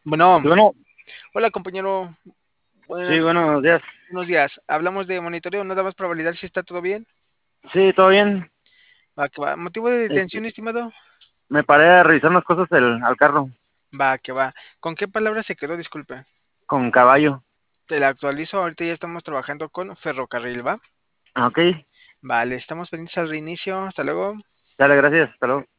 Bueno, Sí, bueno, hola compañero, sí, buenas, buenos días. buenos días. Hablamos de monitoreo, nada más para validar si está todo bien. Sí, todo bien. Va, que va. ¿Motivo de Este, detención, estimado? me paré a revisar unas cosas al carro Va, que va. ¿Con qué palabra se quedó? Disculpe. con caballo. Te la actualizo, ahorita ya estamos trabajando con ferrocarril, ¿va? Ah, ok, Vale, estamos pendientes al reinicio, hasta luego. dale, gracias. Hasta luego.